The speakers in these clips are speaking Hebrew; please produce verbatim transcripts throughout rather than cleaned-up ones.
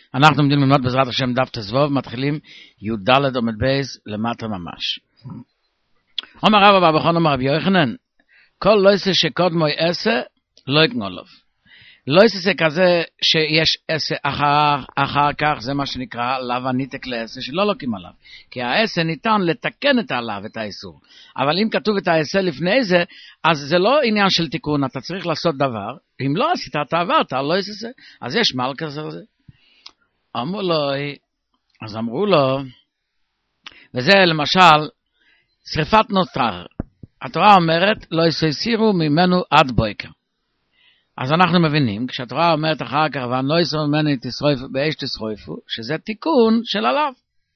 אנחנו עומדים ללמוד בעזרת השם דף תזבוב, מתחילים י"ד עומד בייס למטה ממש. אומר רב אבא בכון אומר רבי יוחנן, כל לא יעשה שקודמו יעשה, לא יקנו לו. לא יעשה כזה שיש עשה אחר, אחר כך, זה מה שנקרא לאו הניתק לעשה, שלא לוקים עליו. כי העשה ניתן לתקן את עליו, את האיסור. אבל אם כתוב את העשה לפני זה, אז זה לא עניין של תיקון, אתה צריך לעשות דבר. אם לא עשית, אתה עברת, לא יעשה. אז יש מעל כזה. אמרו לו, אז אמרו לו, וזה למשל, שריפת נותר. התורה אומרת, לא יסירו ממנו עד בויקר. אז אנחנו מבינים, כשהתורה אומרת אחר כך, ואני לא יסירו ממנו תשרופו, באש תשרופו, שזה תיקון של עליו.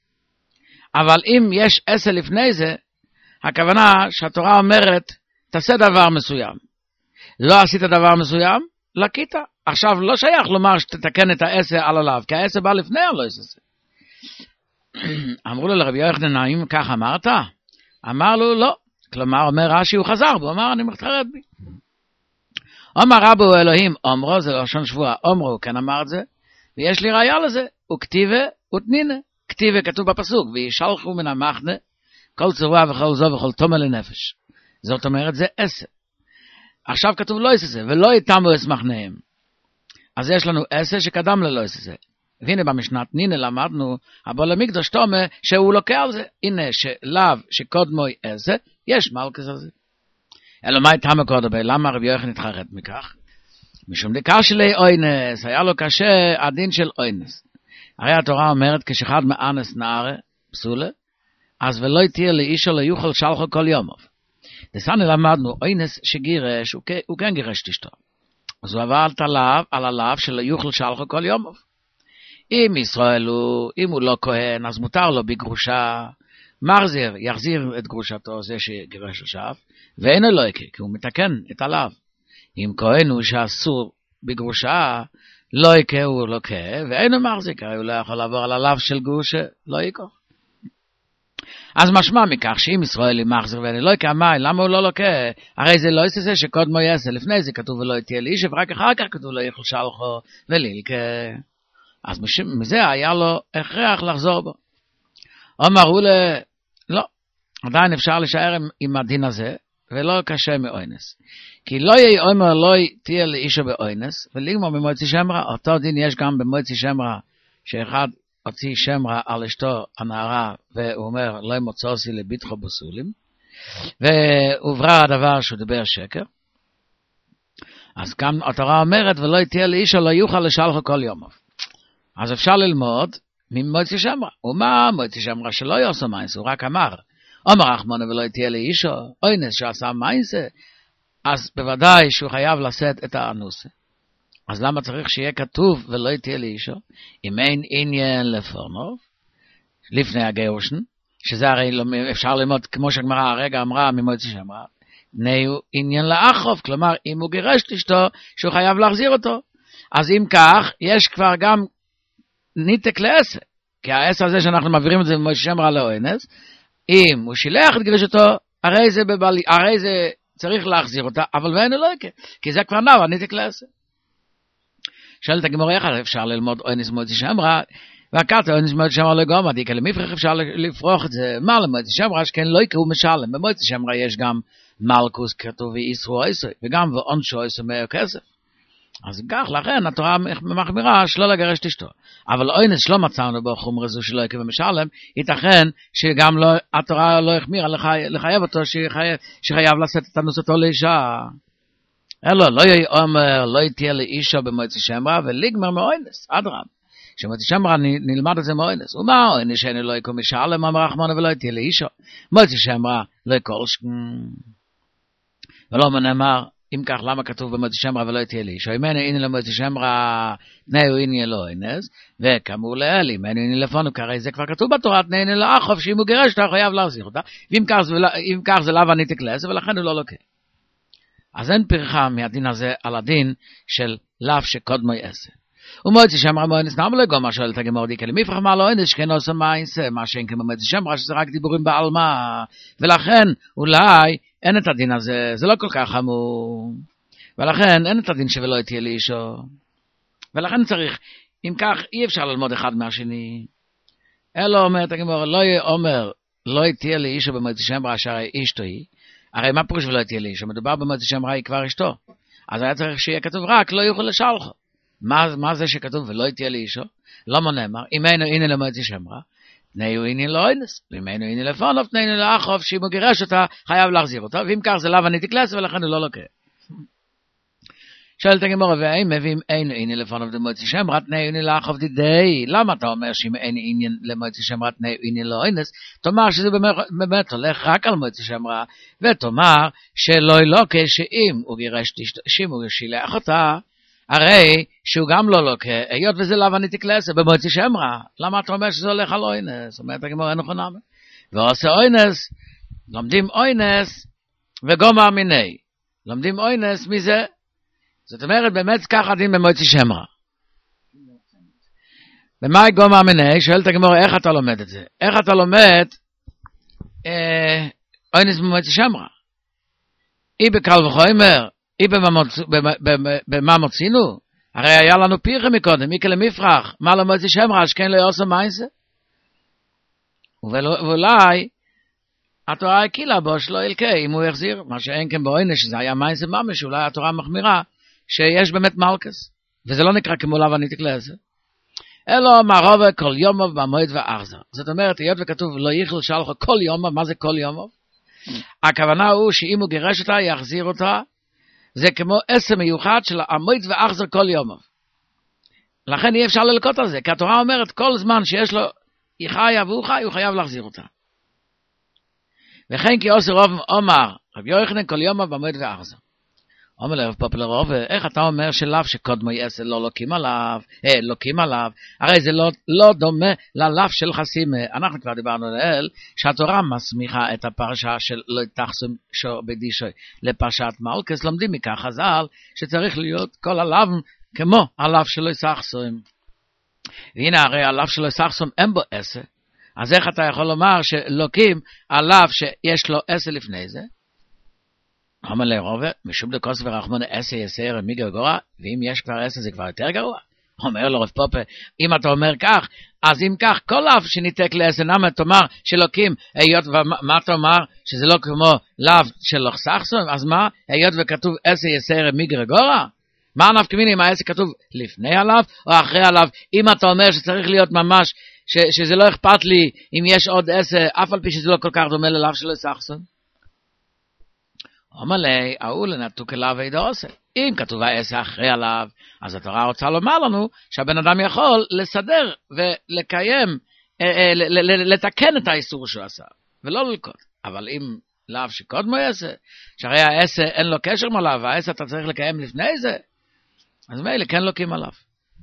אבל אם יש עשה לפני זה, הכוונה שהתורה אומרת, תעשה דבר מסוים. לא עשית דבר מסוים, לקית. עכשיו לא שייך לומר שתתקן את העשה על עליו, כי העשה בא לפני או לא יעשה. אמרו לו לרבי יוחנן, האם כך אמרת? אמר לו לא. כלומר, אומר רש"י, הוא חזר בו, אמר, אני מתחרט בי. אומר רבו אלוהים, אומרו, זה לשון שבועה, אומרו, כן אמר את זה, ויש לי ראיה לזה, וכתיבה ותנינה. כתיבה כתוב בפסוק, וישלחו מן המחנה, כל צרוע וכל זו וכל תומר לנפש. זאת אומרת, זה עשה. עכשיו כתוב לא יעשה, ולא יתמו את מחניהם. אז יש לנו עשה שקדם ללא יעשה. והנה במשנת נינה למדנו, הבעל המקדוש תומה שהוא לוקח על זה. הנה שלאו שקודמו עשה, יש מלכס על זה. אלא מה יתמה קודם, למה רבי יוחנן התחרט מכך? משום דקה שלי אוינס, היה לו קשה הדין של אוינס. הרי התורה אומרת, כשאחד מאנס נערה, פסולה, אז ולא תהיה לאישו לא יוכל שלחו כל יומוב. דסני למדנו, אוינס שגירש, הוא, הוא כן גירש תשתו. אז הוא עבר עליו, על עליו שלא יוכל שלחו כל יומוב. אם ישראל הוא, אם הוא לא כהן, אז מותר לו בגרושה, מחזיר, יחזיר את גרושתו, זה שגירש עכשיו, ואין אלוהי, כי הוא מתקן את עליו. אם כהן הוא שאסור בגרושה, לא יקה הוא לוקה, ואין הוא מחזיר, כי הוא לא יכול לעבור על עליו של גרושה, לא יקו. אז משמע מכך שאם ישראל היא מחזיר ואין אלוהי, כמה, למה הוא לא לוקה? הרי זה לא יעשה שקודמו יעשה, לפני זה כתוב ולא תהיה לאיש, ורק אחר כך כתוב לא יכל שלחו ולילקה. אז מזה היה לו הכרח לחזור בו. אמרו לה, לא, עדיין אפשר להישאר עם, עם הדין הזה, ולא קשה מאוינס. כי לא יהיה אומר, לא תהיה לאישו באוינס, ולגמור במועצי שמרה, אותו דין יש גם במועצי שמרה, שאחד הוציא שמרה על אשתו הנערה, והוא אומר, לא מוצאוסי לביטחו בסולים, והוברר הדבר שהוא דבר שקר. אז גם התורה אומרת, ולא תהיה לאישו, לא יוכל לשלחו כל יומוב. אז אפשר ללמוד ממועצי שמרה. ומה מועצי שמרה שלא יעשה מייס, הוא רק אמר, אומר רחמונה ולא תהיה לאישו, אוינס שעשה מייס, אז בוודאי שהוא חייב לשאת את האנוסה. אז למה צריך שיהיה כתוב ולא תהיה לאישו? אם אין עניין לפורנוב, לפני הגירושן, שזה הרי לא, אפשר ללמוד, כמו שהגמרא הרגע אמרה ממועצי שמרה, נהיו עניין לאחוב, כלומר אם הוא גירש את אשתו, שהוא חייב להחזיר אותו. אז אם כך, יש כבר גם ניתק לעשה, כי העשה הזה שאנחנו מעבירים את זה במועצי שמרה לאוינס, אם הוא שילח את גירשתו, הרי זה בבלי, הרי זה צריך להחזיר אותה, אבל ואין אלוהי, כי זה כבר נאו, ניתק לעשה. שואלת הגמרא איך אפשר ללמוד אוינס מועצי שמרה, והכת אוינס מועצי שמרה לגמרי, דיקה למפרח אפשר לפרוח את זה, מה למועצי שמרה, שכן לא יקראו משלם, במועצי שמרה יש גם מלכוס כתוב ואיסרו איסו, וגם ועונשו איסו מאו כסף. אז כך, לכן התורה מחמירה שלא לגרש את אשתו. אבל אוינס שלא מצאנו בו חומר זו שלא יקרה משלם, ייתכן שגם לא, התורה לא החמירה לחייב אותו שחייב, שחייב לשאת את הנוסתו לאישה. אלא לא יהיה אומר, לא תהיה לאישה במועצי שמרה, ולגמר מאוינס, אדרם. שמועצי שמרה נלמד את זה מאוינס. ומה אוינס שאני לא יקרה משלם, אמר רחמונה ולא תהיה לאישה. מועצי שמרה לא יקול שקן. ולא מנאמר, אם כך, למה כתוב במועצי שמרה ולא תהיה לאישה? אם אין הנה למועצי שמרה, תנאו הנה לא אינס, וכאמור לאל, אם אין הנה לפונו, כרי זה כבר כתוב בתורה, תנאו הנה לאחוב, שאם הוא גירש, אתה חייב להחזיר אותה, ואם כך זה, כך זה לאו הניתק לעשה, ולכן הוא לא לוקח. אז אין פרחה מהדין הזה על הדין של לאו שקודמו יעשה. ומועצי שמרה מאוינס נאמר לגמרי, שואלת הגמרא דיקה למפרח מה לא אינס, שכן עושה מייסה, מה שאין כמו מועצי שמרה, שזה רק דיבורים בעלמא, ולכן אולי אין את הדין הזה, זה לא כל כך חמור, ולכן אין את הדין שלא תהיה לאישו, ולכן צריך אם כך, אי אפשר ללמוד אחד מהשני. אלא אומרת הגמרא, לא אומר, לא תהיה לי אישו במועצת שם רע, שהרי אשתו היא. הרי מה פירוש ולא תהיה לי אישו? מדובר במועצת שם רע, היא כבר אשתו. אז היה צריך שיהיה כתוב רק, לא יוכל לשלחו. מה, מה זה שכתוב ולא תהיה לי אישו? לא מונאמר, אם אינו הנה למועצת שם רע, תנאו הנה לא אינס, ואם אינו הנה לפונוב, תנאו לאחוב, שאם הוא גירש אותה, חייב להחזיר אותה, ואם כך זה לאו הניתיקלס, ולכן הוא לא לוקח. שואלת הגמרא, ואם מביאים אין עניין לפניו למועצת שם רע, תנאו עניין לאחוב דידי. למה אתה אומר שאם אין עניין למועצת שם רע, תנאו עניין לא אינס? תאמר שזה באמת הולך רק על מועצת שם רע, ותאמר שלא לוקה שאם הוא גירש, שאם הוא שילח אותה, הרי שהוא גם לא לוקה, היות וזה לאו הניתיקלס במועצת שם רע. למה אתה אומר שזה הולך על אינס? אומרת הגמרא נכונה. ועושה אינס, לומדים אינס וגומר מיני. לומדים אינס מזה. זאת אומרת, באמת ככה דין במועצת שם רע. ומה גומר מיני? שואלת הגמרא, איך אתה לומד את זה? איך אתה לומד אינס במועצת שם רע? אי בקל וחומר, אי במה מוצינו? הרי היה לנו פיחה מקודם, מי כלמפרח, מה למועצת שם רע, שכן לא יעשה מייסה? ואולי, התורה הקילה בו שלא ילכה, אם הוא יחזיר, מה שאין כן באינס, שזה היה מייסה ממש, אולי התורה מחמירה, שיש באמת מלכס, וזה לא נקרא כמו לאו הניתיקלס. אלא מערבה כל יומוב במועד ואחזר. זאת אומרת, היות וכתוב לא יכל שלחו כל יומוב, מה זה כל יומוב? הכוונה הוא שאם הוא גירש אותה, יחזיר אותה, זה כמו עשר מיוחד של המועד ואחזר כל יומוב. לכן אי אפשר ללקות על זה, כי התורה אומרת כל זמן שיש לו היא חיה והוא חי, הוא חייב להחזיר אותה. וכן כי עושה רוב אומר, רבי יוחנן כל יומוב במועד ואחזר. אומר לרב פופלר רוב, איך אתה אומר שלאו שקודמו יעשה לא לוקים עליו, אה, לוקים עליו, הרי זה לא, לא דומה ללאו של חסימה. אנחנו כבר דיברנו לאל, שהתורה מסמיכה את הפרשה של לא תחסום שור בדישוי לפרשת מלכס, לומדים מכך חז"ל, שצריך להיות כל הלאו כמו הלאו שלא יסחסום. והנה הרי הלאו שלא יסחסום אין בו עשה, אז איך אתה יכול לומר שלוקים הלאו שיש לו עשה לפני זה? אומר לרובה, משום דקוס ורחמון עשה יסר מיגר גורע, ואם יש כבר עשה זה כבר יותר גרוע. אומר לו רב פופה, אם אתה אומר כך, אז אם כך, כל לאו שניתק לעשה, נמה תאמר שלוקים, היות ומה תאמר, שזה לא כמו לאו של לוחסחסון, אז מה, היות וכתוב עשה יסר מיגר גורע? מה נפקא מינה אם העשה כתוב לפני הלאו או אחרי הלאו? אם אתה אומר שצריך להיות ממש, ש- שזה לא אכפת לי אם יש עוד עשה, אף על פי שזה לא כל כך דומה ללאו של לוחסחסון. אומר לי, ההוא לנתוק אליו וידע עושה. אם כתוב העשה אחרי עליו, אז התורה רוצה לומר לנו שהבן אדם יכול לסדר ולקיים, לתקן את האיסור שהוא עשה, ולא ללקות. אבל אם לאו שקודמו יעשה, שהרי העשה אין לו קשר מלאו, העשה אתה צריך לקיים לפני זה, אז מילא כן לוקים עליו.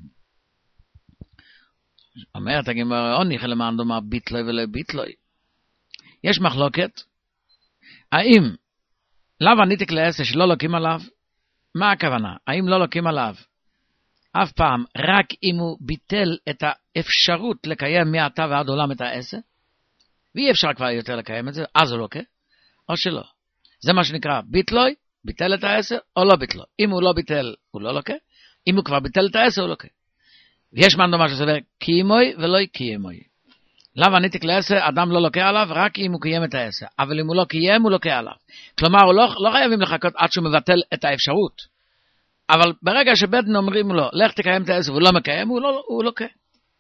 אומרת הגמרא, עוני למען דומה ביטלוי ולא ביטלוי. יש מחלוקת, האם לאו הניתק לעשה שלא לוקים עליו? מה הכוונה? האם לא לוקים עליו? אף פעם, רק אם הוא ביטל את האפשרות לקיים מעתה ועד עולם את העשה, ואי אפשר כבר יותר לקיים את זה, אז הוא לוקה, או שלא. זה מה שנקרא ביטלוי, ביטל את העשה, או לא ביטלוי. אם הוא לא ביטל, הוא לא לוקה, אם הוא כבר ביטל את העשה, הוא לוקה. ויש מה נאמר שזה קיימוי ולא קיימוי. לאו הניתק לעשה, אדם לא לוקה עליו, רק אם הוא קיים את העשה. אבל אם הוא לא קיים, הוא לוקה עליו. כלומר, הוא לא, לא חייבים לחכות עד שהוא מבטל את האפשרות. אבל ברגע שבית דין אומרים לו, לך תקיים את העשה, והוא לא מקיים, הוא, לא, הוא לוקה.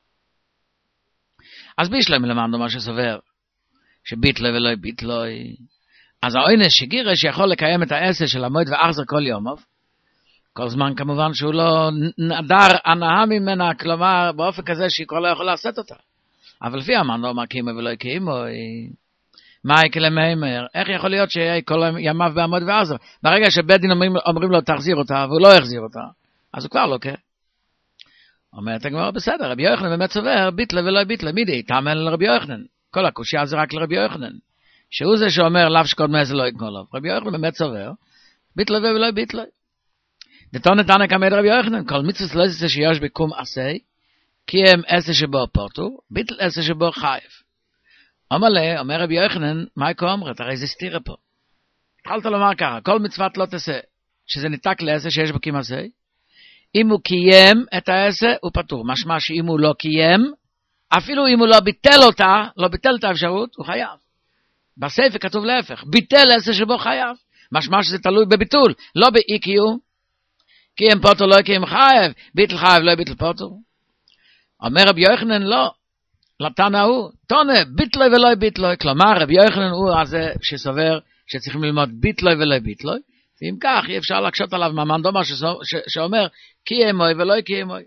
אז בישלם למענו מה שסובר, שביטלוי ולא ביטלוי. אז העונש שגירש יכול לקיים את העשה של המועד ואחזר כל יומוב, כל זמן כמובן שהוא לא נדר הנאה ממנה, כלומר, באופן כזה שהיא כבר לא יכול לעשות אותה. אבל לפי אמרנו, מה קיימו ולא קיימו, מה יקלה מהימר? איך יכול להיות שיהיה כל ימיו בעמוד ועזר? ברגע שבית דין אומרים, אומרים לו תחזיר אותה, והוא לא יחזיר אותה, אז הוא כבר לא כן. אומרת הגמרא, בסדר, רבי יוחנן באמת סובר, ביטלה ולא ביטלה, מידי, תאמן לרבי יוחנן. כל הקושיה זה רק לרבי יוחנן. שהוא זה שאומר, לאו שקוד מעשה לא יקנו לו. רבי יוחנן באמת סובר, ביטלה ולא ביטלה. דתון נתנה כמד רבי יוחנן, כל מצווה לא זה שיש בקום עשי, כי הם עשה שבו פוטו, ביטל עשה שבו חייב. אומר לי, אומר רבי יוחנן, מה יקו אומרת? הרי זה סתירה פה. התחלת לומר ככה, כל מצוות לא תעשה, שזה ניתק לעשה שיש בקים עשה, אם הוא קיים את העשה, הוא פטור. משמע שאם הוא לא קיים, אפילו אם הוא לא ביטל אותה, לא ביטל את האפשרות, הוא חייב. בספר כתוב להפך, ביטל עשה שבו חייב. משמע שזה תלוי בביטול, לא באי קיום. קיים פוטר לא קיים חייב, ביטל חייב לא ביטל פוטר. אומר רבי יוחנן לא, לתנא הוא, תונה, ביטלוי ולא ביטלוי. כלומר, רבי יוחנן הוא הזה שסובר שצריכים ללמוד ביטלוי ולא ביטלוי, ואם כך אי אפשר להקשות עליו מאמן דומה שאומר קיימוי ולא קיימוי.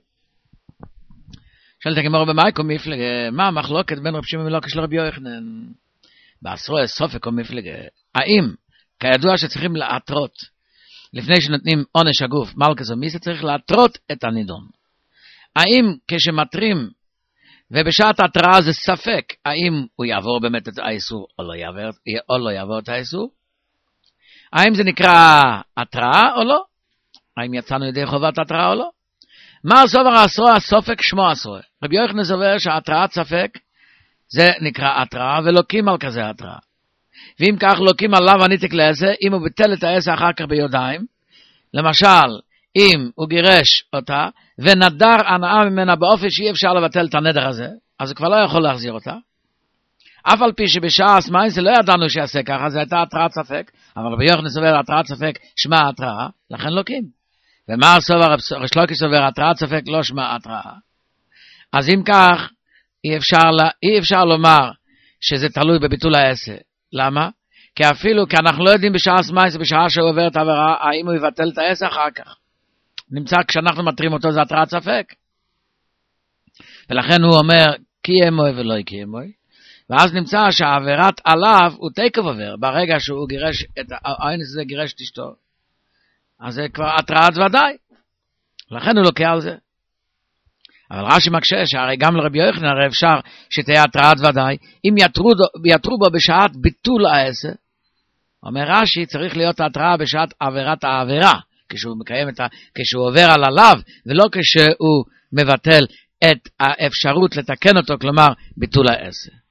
שאלת הגמרא במייקו מפלגה, מה המחלוקת בין רב שמעון מלוקש לרבי יוחנן? בעשרוי סופק או מפלגה, האם כידוע שצריכים להתרות לפני שנותנים עונש הגוף מלכס או מיסה, צריך להתרות את הנידון. האם כשמטרים ובשעת התראה זה ספק האם הוא יעבור באמת את האיסור או לא יעבור, או לא יעבור את האיסור? האם זה נקרא התראה או לא? האם יצאנו ידי חובת התראה או לא? מה סובר הסרוע הסופק שמו הסרוע? רבי יוחנן סובר שהתראת ספק זה נקרא התראה ולוקים על כזה התראה. ואם כך לוקים עליו הניתק לעשה, אם הוא ביטל את העשה אחר כך ביודיים, למשל אם הוא גירש אותה ונדר הנאה ממנה באופן שאי אפשר לבטל את הנדר הזה, אז הוא כבר לא יכול להחזיר אותה. אף על פי שבשעה הסמאי זה לא ידענו שיעשה ככה, זה הייתה התראת ספק, אבל רבי יוחנן סובר התראת ספק שמה התראה, לכן לוקים. ומה סובר רב שלוקי סובר התראת ספק לא שמה התראה. אז אם כך אי אפשר, לה, אי אפשר לומר שזה תלוי בביטול העשה. למה? כי אפילו כי אנחנו לא יודעים בשעה הסמאי, בשעה שהוא עובר את העבירה, האם הוא יבטל את העשה אחר כך. נמצא כשאנחנו מטרים אותו זה התראת ספק. ולכן הוא אומר קיימוי ולא קיימוי. ואז נמצא שהעבירת עליו הוא תקף עובר, ברגע שהוא גירש את העין הזה גירש את אשתו. אז זה כבר התראת ודאי. לכן הוא לוקח על זה. אבל רש"י מקשה שהרי גם לרבי יוחנן הרי אפשר שתהיה התראת ודאי, אם יתרו, יתרו בו בשעת ביטול העשה. אומר רש"י צריך להיות התראה בשעת עבירת העבירה, כשהוא מקיים את ה... כשהוא עובר על עליו, ולא כשהוא מבטל את האפשרות לתקן אותו, כלומר ביטול העשה.